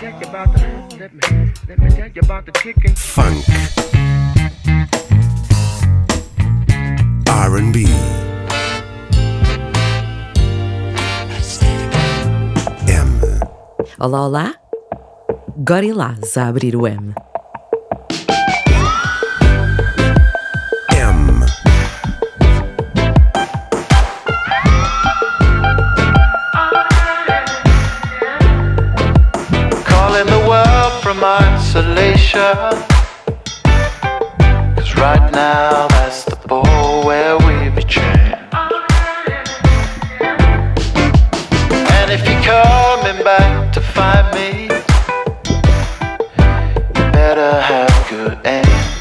Funk, R&B, M. Olá, olá, Gorillaz a abrir o M. From isolation, 'cause right now that's the ball where we be trained. And if you're coming back to find me, you better have good aim.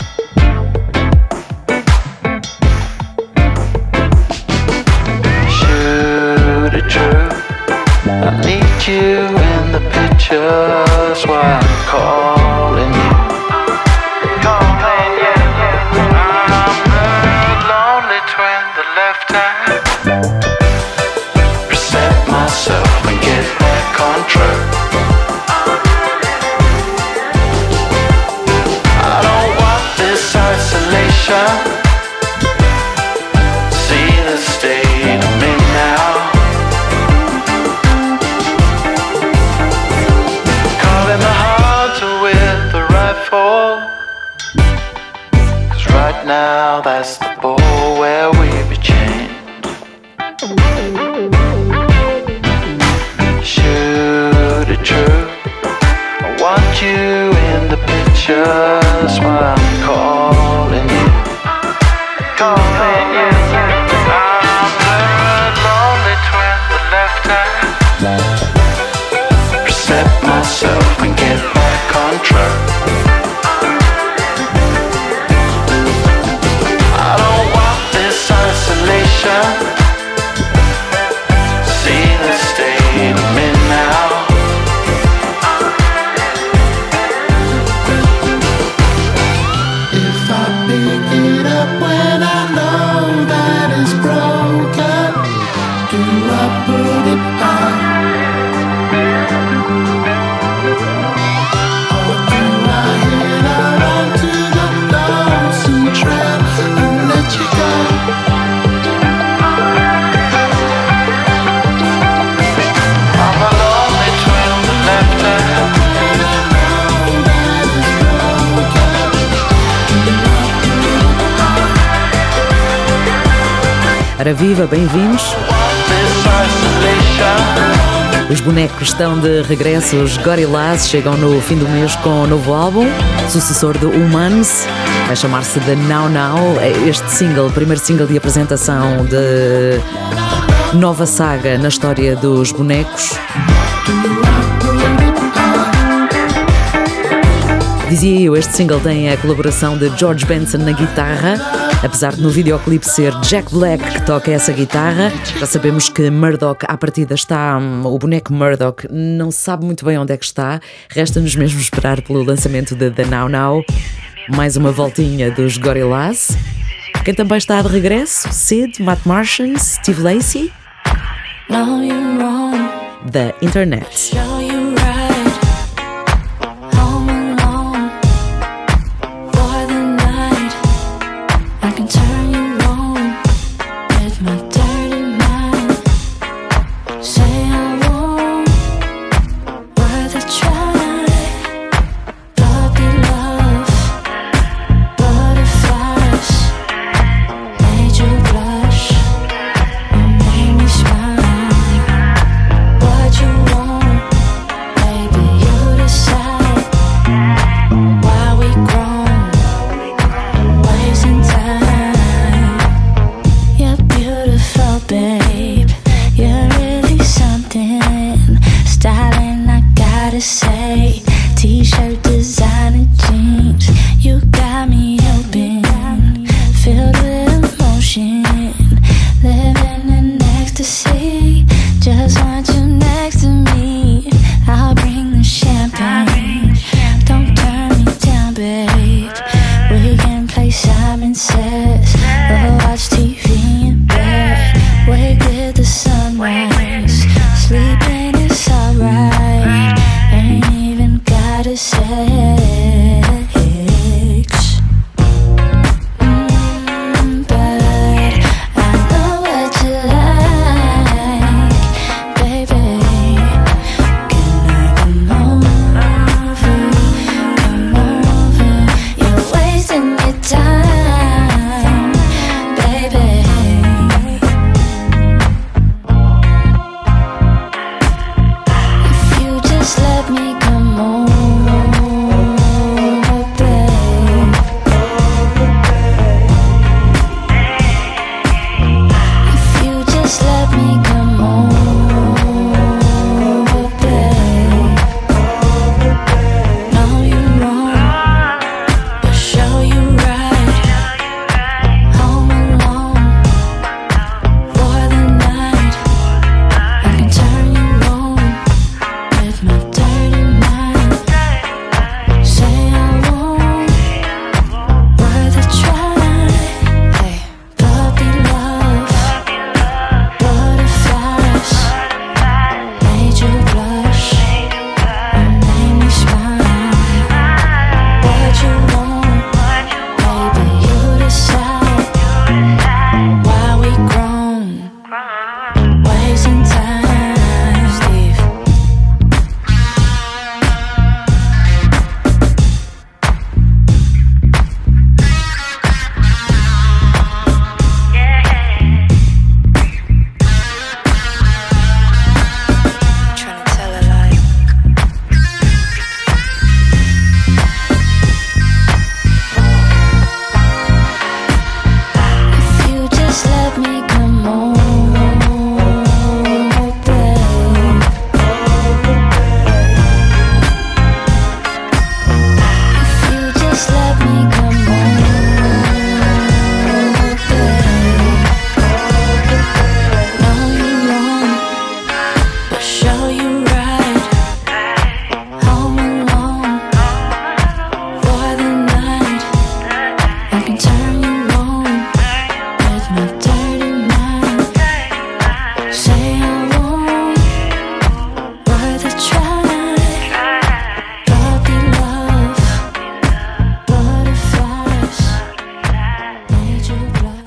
Shoot it true, I need you in the picture, that's why I'm calling you. Calling you. I'm the lonely twin, the left hand. Reset myself and get back on track. I don't want this isolation. See the state I'm in now. Cause right now that's the ball where we be chained. Shoot it true, I want you in the picture, that's why I'm calling you. Calling you. I'm the lonely twin, the left hand. Reset myself and get back on track. See the state I'm in now. If I pick it up when I know that it's broken, do I put it back? Or do I head out onto the lonesome trail and let you go? Ora viva, bem-vindos! Os bonecos estão de regresso, os Gorillaz chegam no fim do mês com um novo álbum, sucessor do Humans, vai chamar-se The Now Now. Este single, primeiro single de apresentação de nova saga na história dos bonecos. Dizia eu, este single tem a colaboração de George Benson na guitarra, apesar de no videoclipe ser Jack Black que toca essa guitarra. Já sabemos que Murdoch, à partida, está... O boneco Murdoch não se sabe muito bem onde é que está. Resta-nos mesmo esperar pelo lançamento de The Now Now. Mais uma voltinha dos Gorillaz. Quem também está de regresso? Sid, Matt Martian, Steve Lacy. The Internet. Sleeping is alright, ain't even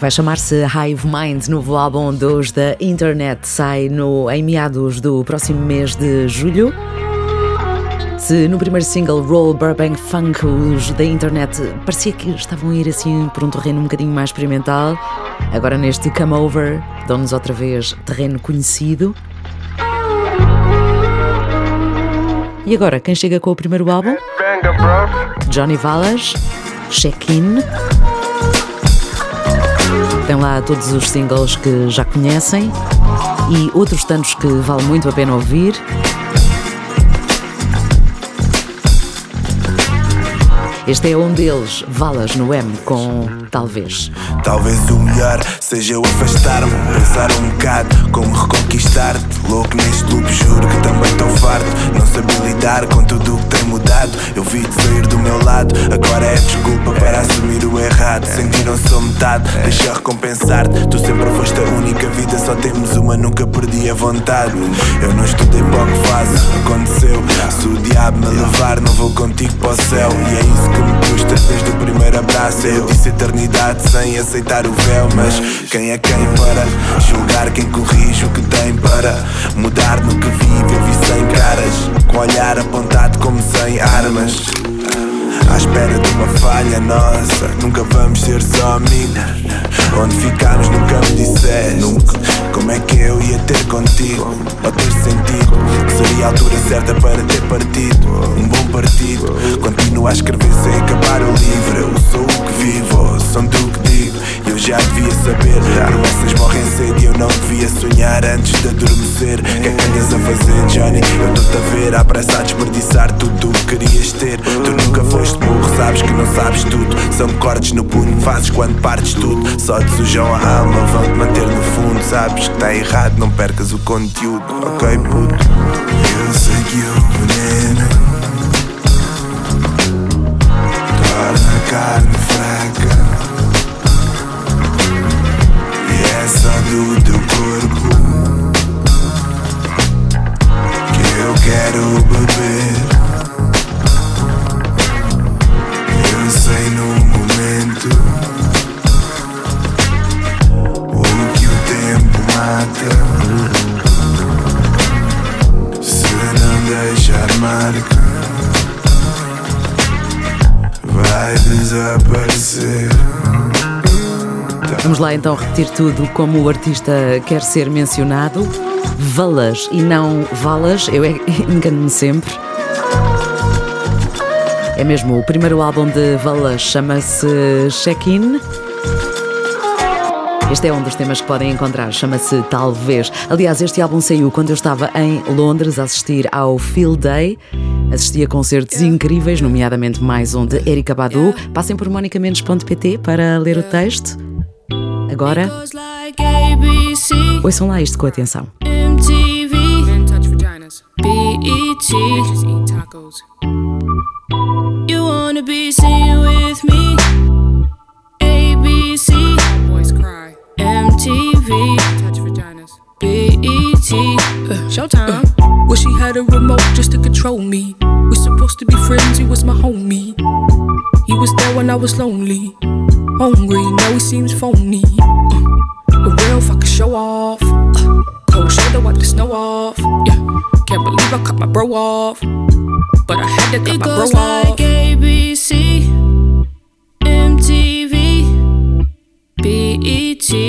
Vai chamar-se Hive Mind, novo álbum dos da Internet, sai em meados do próximo mês de julho. Se no primeiro single Roll Burbank Funk os da Internet parecia que estavam a ir assim por um terreno um bocadinho mais experimental, agora neste Come Over dão-nos outra vez terreno conhecido. E agora, quem chega com o primeiro álbum? Johnny Valas, Check-In. Tem lá todos os singles que já conhecem e outros tantos que vale muito a pena ouvir. Este é um deles, Valas no M, com Talvez. Talvez o melhor seja eu afastar-me, pensar um bocado como reconquistar-te. Louco neste loop, juro que também estou farto. Não sabia lidar com tudo o que tem mudado. Eu vi-te sair do meu lado, agora é desculpa para assumir o errado. Sem ti não sou metade, deixa recompensar-te. Tu sempre foste a única vida, só temos uma, nunca perdi a vontade. Eu não estudei para o que faço, aconteceu. Se o diabo me levar, não vou contigo para o céu. E é isso que me custa desde o primeiro abraço. Eu disse eternidade sem aceitar o véu. Mas quem é quem para julgar quem corrige o que tem para mudar no que vive? Eu vi sem caras, com o olhar apontado como sem armas. À espera de uma falha nossa, nunca vamos ser só amigos. Onde ficámos nunca me disseste como é que eu ia ter contigo, ou ter sentido que seria a altura certa para ter partido. Um bom partido, continuo a escrever sem acabar o livro. Eu sou o que vivo, são tu que digo. Eu já devia saber, promessas morrem cedo e eu não devia sonhar antes de adormecer. Que é que andas a fazer, Johnny? Eu estou-te a ver à pressa a desperdiçar tudo o que querias ter. Tu nunca foste burro, sabes que não sabes tudo. São cortes no punho que fazes quando partes tudo. Só te sujam a alma, vão-te manter no fundo. Sabes que está errado, não percas o conteúdo. Ok, puto? Eu sei que o veneno torna a carne fraca, e é só do teu corpo que eu quero beber. Eu sei no momento o que o tempo mata. Se não deixar marca, vai desaparecer. Vamos lá então repetir tudo como o artista quer ser mencionado. Valas e não Valas, eu engano-me sempre. É mesmo, o primeiro álbum de Valas chama-se Check-In. Este é um dos temas que podem encontrar, chama-se Talvez. Aliás, este álbum saiu quando eu estava em Londres a assistir ao Field Day. Assisti a concertos incríveis, nomeadamente mais um de Erykah Badu. Passem por monicamendes.pt para ler o texto. Agora, ouçam lá isto com atenção. MTV, Men Touch Vaginas, BET, Bitches Eat Tacos. You wanna be seen with me? ABC, Boys Cry. MTV, Men Touch Vaginas, BET, Showtime. Wish she had a remote just to control me. We're supposed to be friends, he was my homie. He was there when I was lonely, hungry, now he seems phony. A real fucking show off. Cold shoulder, wipe the snow off. Yeah, can't believe I cut my bro off, but I had to cut my bro off. It goes like ABC, MTV, BET.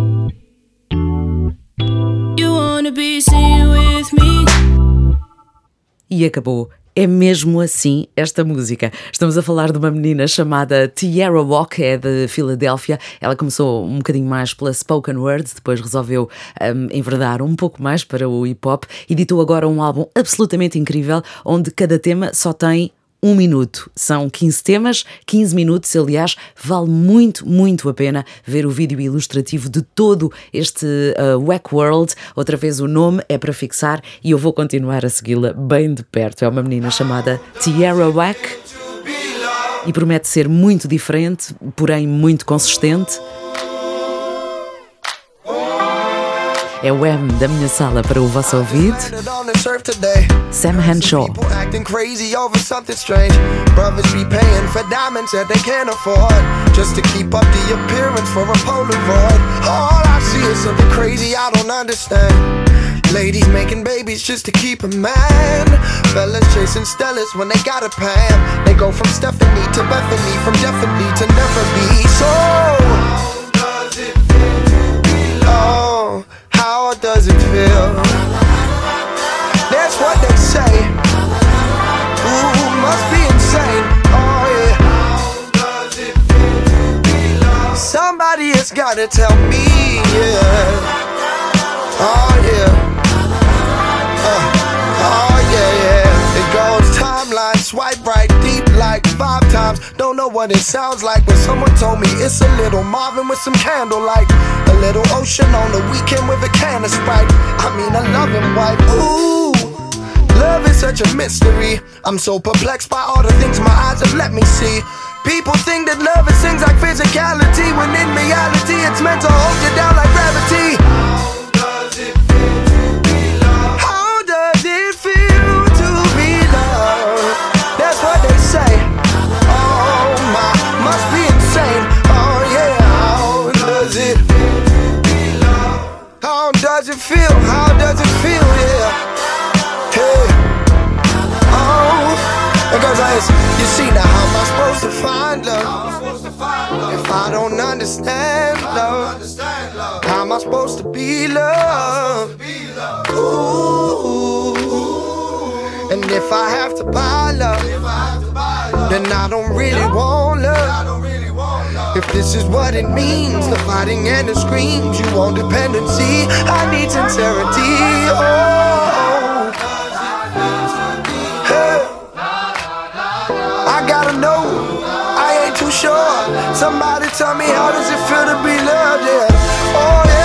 You wanna be seen with me? E acabou. É mesmo assim esta música. Estamos a falar de uma menina chamada Tierra Whack, é de Filadélfia. Ela começou um bocadinho mais pela spoken word, depois resolveu enverdar um pouco mais para o hip-hop. Editou agora um álbum absolutamente incrível, onde cada tema só tem 1 minuto. São 15 temas, 15 minutos, aliás, vale muito, muito a pena ver o vídeo ilustrativo de todo este Whack World. Outra vez o nome é para fixar e eu vou continuar a segui-la bem de perto. É uma menina chamada Tierra Whack e promete ser muito diferente, porém muito consistente. É o M da minha sala para o vosso ouvido. Sam Henshaw. Acting crazy over something strange. Brothers be paying for diamonds that they can't afford, just to keep up the appearance for a Polaroid. All I see is something crazy I don't understand. Ladies making babies just to keep a man. Fellas chasing Stellas when they got a Pam. They go from Stephanie to Bethany, from definitely to never be. So how does it feel to be loved? Oh, how does it feel? That's what they say. Ooh, must be insane. Oh yeah. How does it feel to be loved? Somebody has gotta tell me, yeah. Oh yeah. Oh yeah. It goes timeline, swipe right, deep like 5 times. Don't know what it sounds like, but someone told me it's a little Marvin with some candlelight. A little ocean on the weekend with a can of Sprite. I mean a loving wife. Ooh, love is such a mystery. I'm so perplexed by all the things my eyes have let me see. People think that love is things like physicality, when in reality it's meant to hold you down like gravity. How does it feel to be loved? How does it feel to be loved? That's what they say. Oh my, must be insane. Oh yeah, how does it feel to be loved? How does it feel? How does it feel? Yeah. Hey. Oh, because you see now, how am I supposed to find love if I don't understand love? How am I supposed to be loved? Ooh. And if I have to buy love, then I don't really want love. If this is what it means, the fighting and the screams, you want dependency, I need sincerity. Oh, hey. I gotta know, I ain't too sure. Somebody tell me, how does it feel to be loved? Yeah. Oh yeah.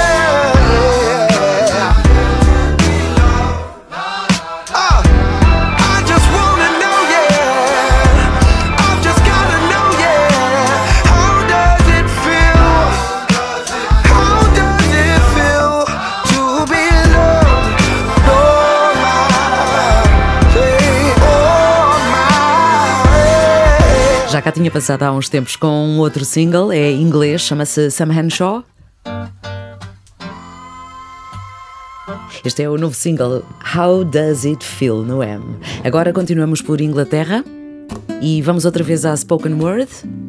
I just wanna know, yeah. I just gotta know, yeah. How does it feel? How does it feel to be loved? Oh my, say, oh my. Já cá tinha passado há uns tempos com um outro single, é em inglês, chama-se Sam Henshaw. Este é o novo single How Does It Feel no M. Agora continuamos por Inglaterra e vamos outra vez à Spoken Word.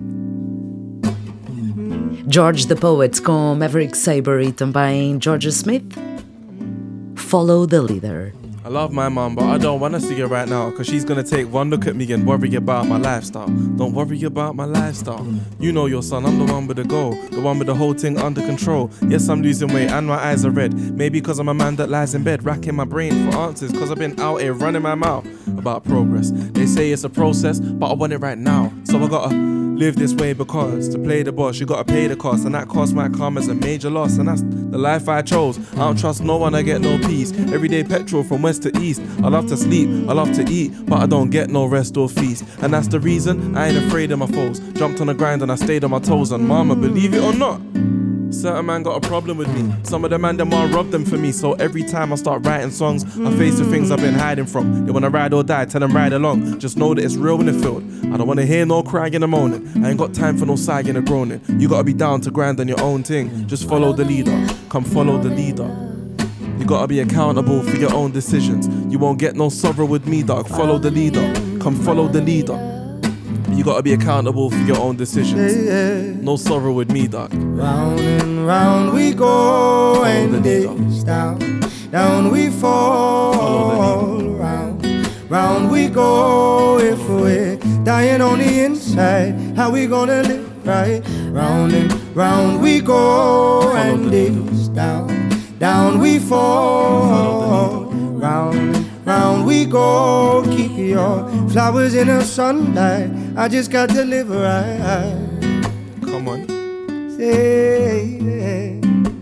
George the Poet com Maverick Sabre e também Georgia Smith. Follow the Leader. I love my mum, but I don't want to see her right now, cause she's gonna take one look at me and worry about my lifestyle. Don't worry about my lifestyle. You know your son, I'm the one with the goal, the one with the whole thing under control. Yes, I'm losing weight and my eyes are red. Maybe cause I'm a man that lies in bed, racking my brain for answers, cause I've been out here running my mouth about progress. They say it's a process, but I want it right now. So I gotta live this way, because to play the boss you gotta pay the cost, and that cost might come as a major loss, and that's the life I chose. I don't trust no one, I get no peace. Everyday petrol from west to east. I love to sleep, I love to eat, but I don't get no rest or feast. And that's the reason I ain't afraid of my foes. Jumped on the grind and I stayed on my toes. And mama, believe it or not, certain man got a problem with me. Some of the man, them want rob them for me. So every time I start writing songs, I face the things I've been hiding from. They wanna ride or die, tell them ride along. Just know that it's real in the field. I don't wanna hear no crying and moaning. I ain't got time for no sighing and groaning. You gotta be down to grind on your own thing. Just follow the leader, come follow the leader. You gotta be accountable for your own decisions. You won't get no sorrow with me, dog. Follow the leader, come follow the leader. You gotta be accountable for your own decisions. No sorrow with me, dog. Round and round we go, and it's down, down we fall. Round we go, if we're dying on the inside, how we gonna live right? Round and round we go, and it's down we fall. Round and round we go, keep your flowers in the sunlight. I just got to live right. Come on. Say, yeah.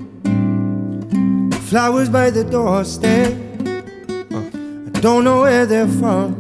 Flowers by the doorstep, I don't know where they're from,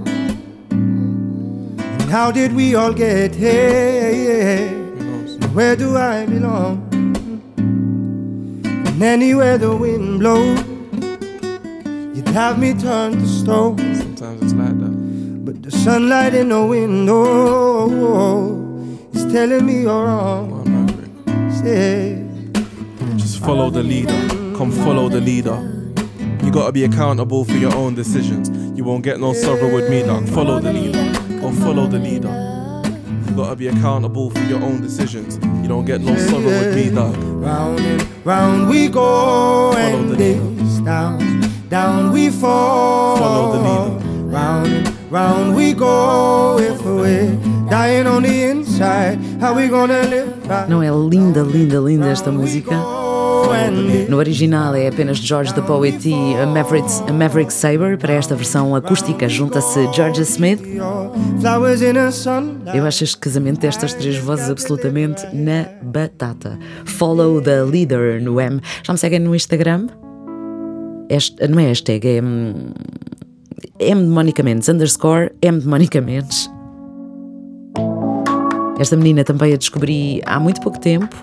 and how did we all get here? And where do I belong? And anywhere the wind blows, you'd have me turn to stone. Sometimes it's like that. But the sunlight in the window is telling me you're wrong. Say, just follow the leader. Come follow the leader. You gotta be accountable for your own decisions. You won't get no sorrow with me, dog. Follow the leader. Go follow the leader. You gotta be accountable for your own decisions. You don't get no sorrow with me, dog. Round and round we go, and days down we fall. Follow the leader. Round and round we go, if we're dying on the inside, how we gonna live right? Não é linda, linda, linda esta música? No original é apenas George the Poet e a Maverick Sabre. Para esta versão acústica junta-se Georgia Smith. Eu acho este casamento destas três vozes absolutamente na batata. Follow the leader no M. Já me seguem no Instagram? Não é hashtag, é M de Mónica Mendes, _ M de Mónica Mendes. Esta menina também a descobri há muito pouco tempo.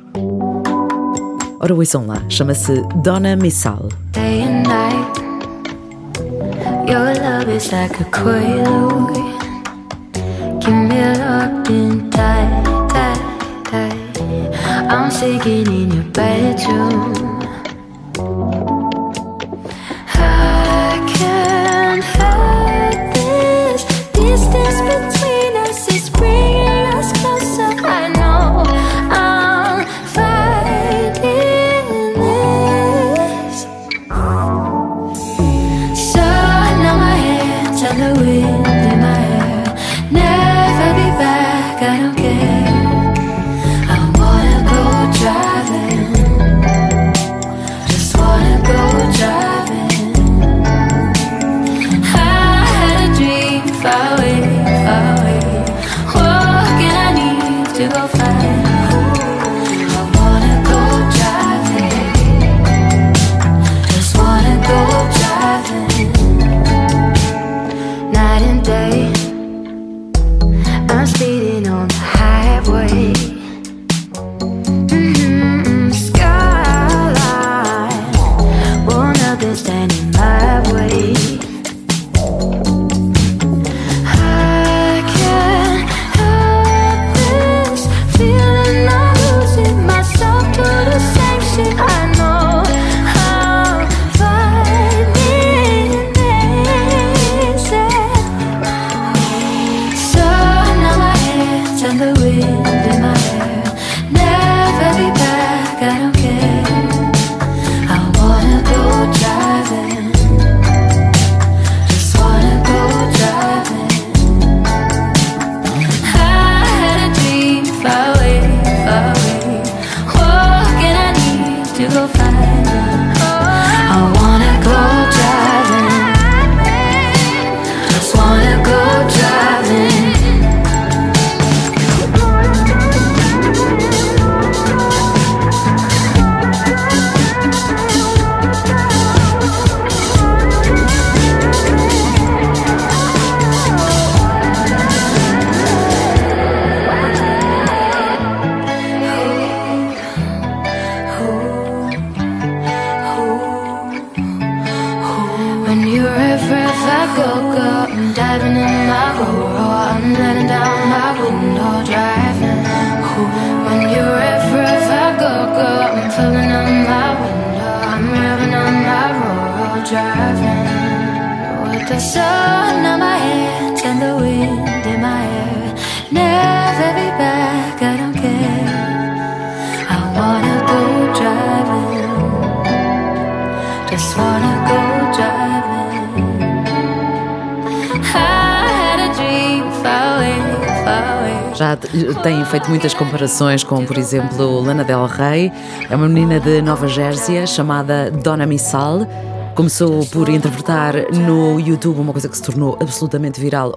Ora, ouçam lá, chama-se Donna Missal. Day and night, your love is like a coil. Keep me locked in tight, tight, tight. I'm sinking in your bedroom. I can't help this. Distance between us is bringing us closer. I know I'm fighting. And the wind in my hair, never be back, I don't care. I wanna go driving, just wanna go driving. I had a dream far away, far away. What can I need to go find? I wanna go driving, just wanna go driving. Night and day, I'm speeding on the highway. Skyline, won't nothing stand in my way. I can't help this feeling I'm losing myself to the same shit. I know I'm finding this. And the wind in my hair, never be back, I don't care. I wanna go driving, just wanna go driving. I had a dream far away, far away. What can I need to go find? I wanna go driving, just wanna go driving. I'm diving in my roar, I'm letting down my window, driving. When you're if I go, I'm filling up my window, I'm revving on my roar, driving. With the sun on my head and the wind in my hair, never be back, I don't care. I wanna go driving, just wanna go driving. Já têm feito muitas comparações com, por exemplo, Lana Del Rey. É uma menina de Nova Jersey chamada Donna Missal. Começou por interpretar no YouTube uma coisa que se tornou absolutamente viral,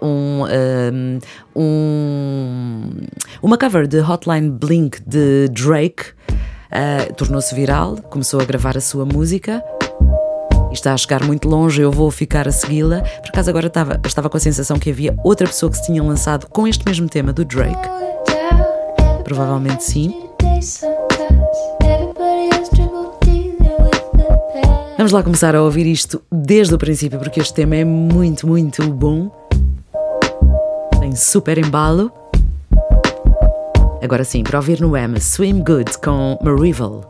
uma cover de Hotline Bling de Drake. Tornou-se viral, começou a gravar a sua música. Está a chegar muito longe, eu vou ficar a segui-la. Por acaso agora estava com a sensação que havia outra pessoa que se tinha lançado com este mesmo tema do Drake. Provavelmente sim. Vamos lá começar a ouvir isto desde o princípio, porque este tema é muito, muito bom. Tem super embalo. Agora sim, para ouvir no M, Swim Good com Marival.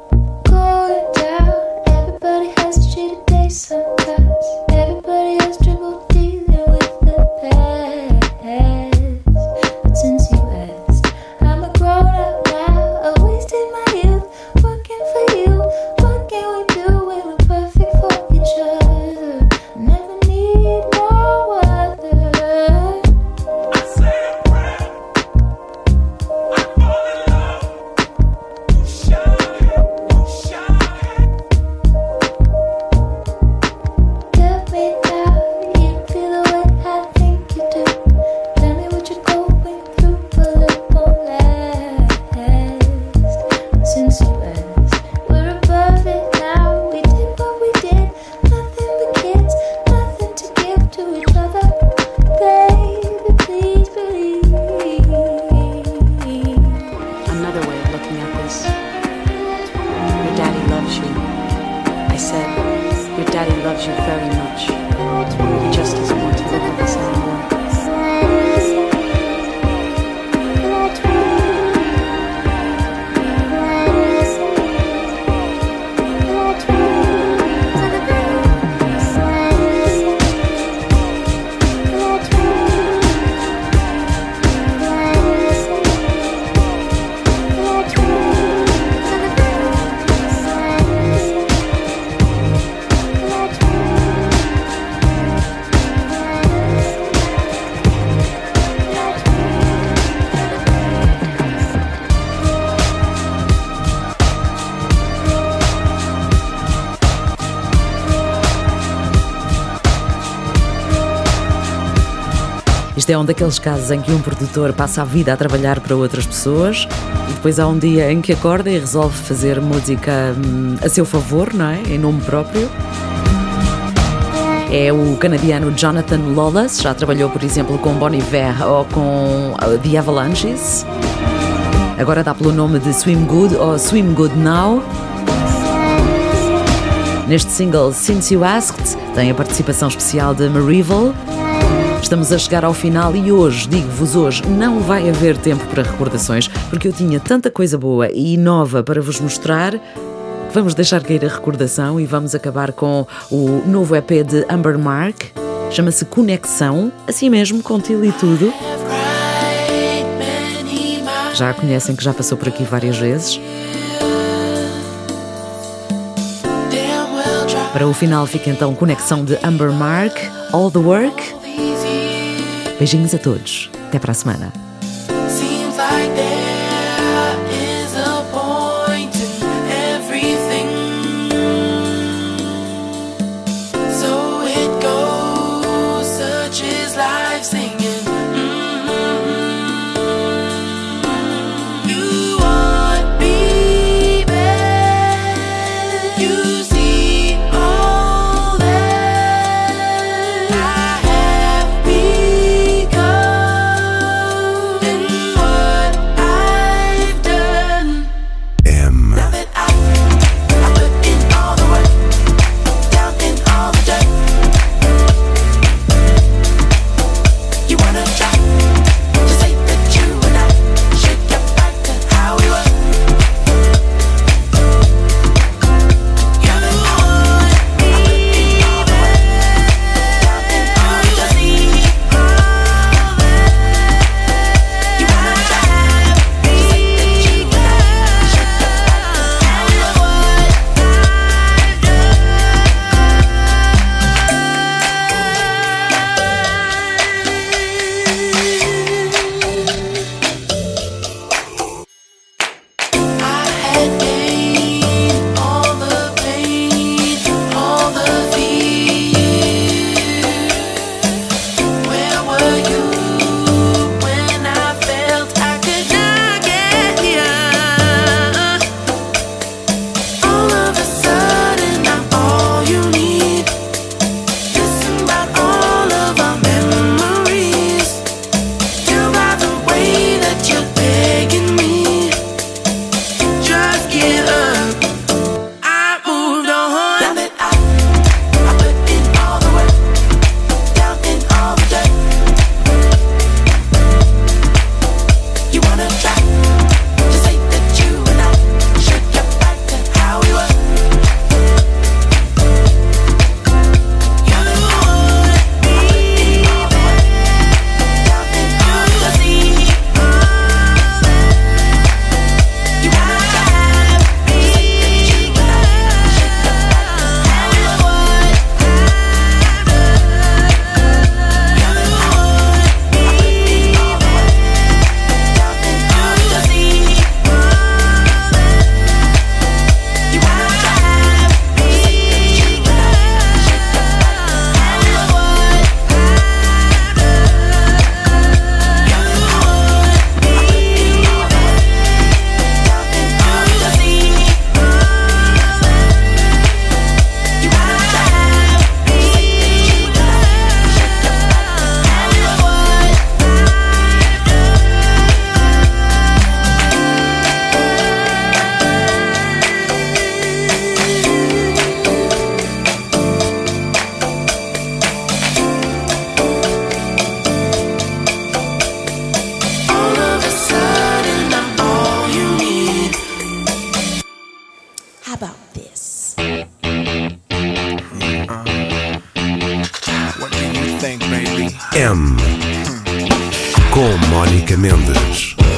Isto é um daqueles casos em que um produtor passa a vida a trabalhar para outras pessoas e depois há um dia em que acorda e resolve fazer música a seu favor, não é? Em nome próprio. É o canadiano Jonathan Lawless, já trabalhou, por exemplo, com Bon Iver ou com The Avalanches. Agora dá pelo nome de Swim Good ou Swim Good Now. Neste single Since You Asked tem a participação especial de Marival. Estamos a chegar ao final e hoje, digo-vos hoje, não vai haver tempo para recordações, porque eu tinha tanta coisa boa e nova para vos mostrar. Vamos deixar cair a recordação e vamos acabar com o novo EP de Amber Mark. Chama-se Conexão, assim mesmo, com tilo e tudo. Já a conhecem, que já passou por aqui várias vezes. Para o final fica então Conexão de Amber Mark, All the Work. Beijinhos a todos. Até para a semana. M com Mónica Mendes.